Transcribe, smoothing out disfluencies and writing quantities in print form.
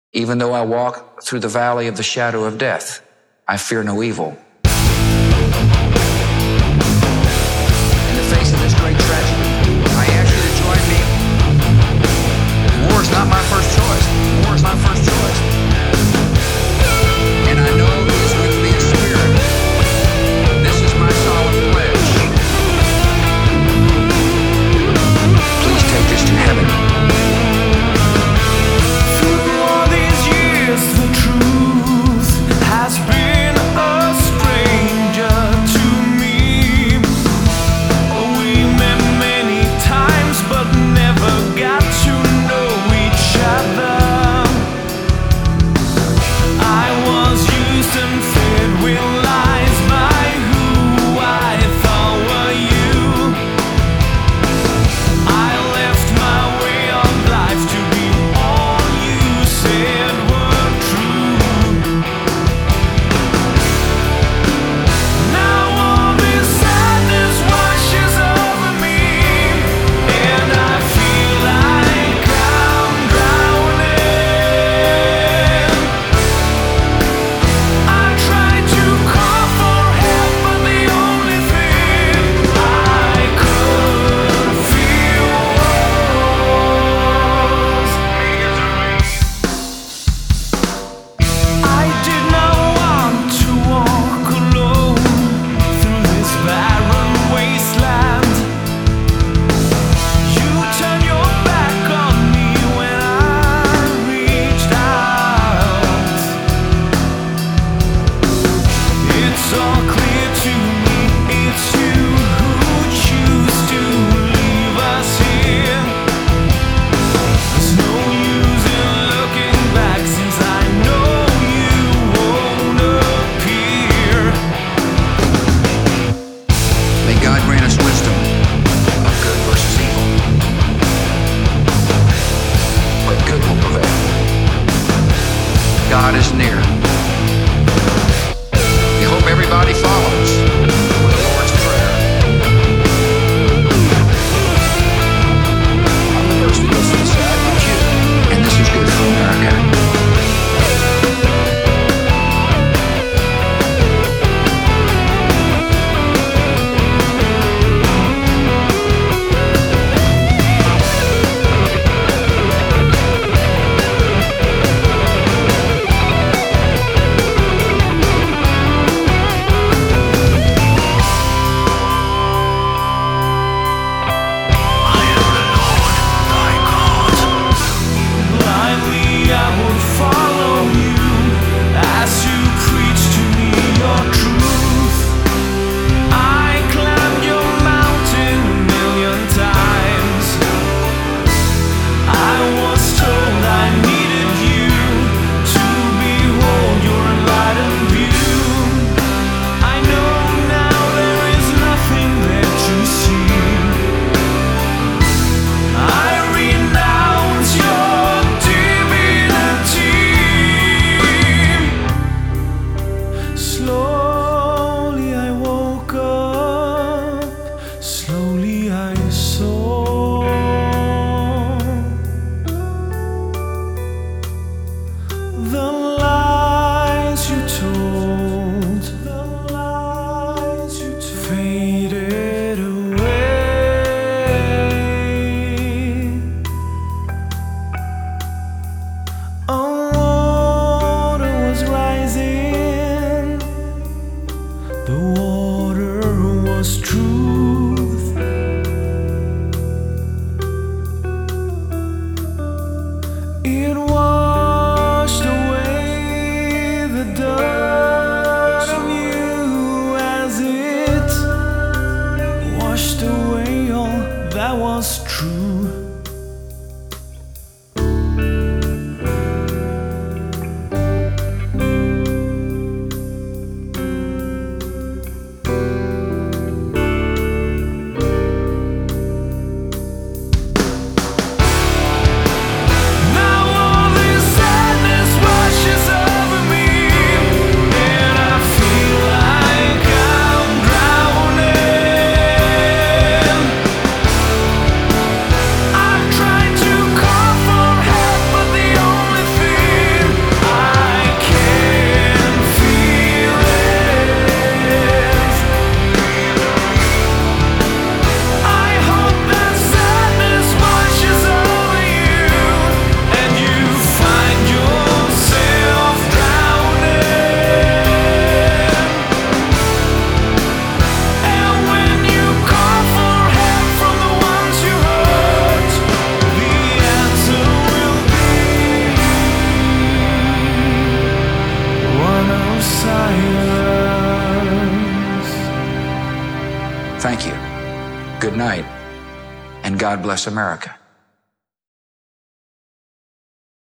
Even though I walk through the valley of the shadow of death, I fear no evil. In the face of this great tragedy, I ask you to join me. War is not my first choice. War is my first choice. And I know He is with me in spirit. This is my solemn pledge. Please take this to heaven. Through all these years, the truth has been a stranger to me. We met many times, but never got to know each other. I was used and fed with lies by who I thought were you. I left my way of life to be all you said were true. Now all this sadness washes over me, and I feel like I'm drowning. I tried to call for help, but the only thing I could feel was misery. I did not want to walk alone through this barren wasteland. You turned your back on me when I reached out. It's all clear to me, it's you who choose to leave us here. There's no use in looking back, since I know you won't appear. May God grant us wisdom of good versus evil. But good will prevail. God is near. We hope everybody follows with the Lord's Prayer. I'm the person who goes to the side, not you. And this is good for America. Blindly I would follow you as you preach to me your truth. I climbed your mountain a million times. I was told I needed you to behold your enlightened view. I know now there is nothing that you see. I renounce your divinity. Slowly I woke up, slowly I saw the lies you told, faded away. A water was rising, the water was truth. It washed away Thank you. Good night, and God bless America.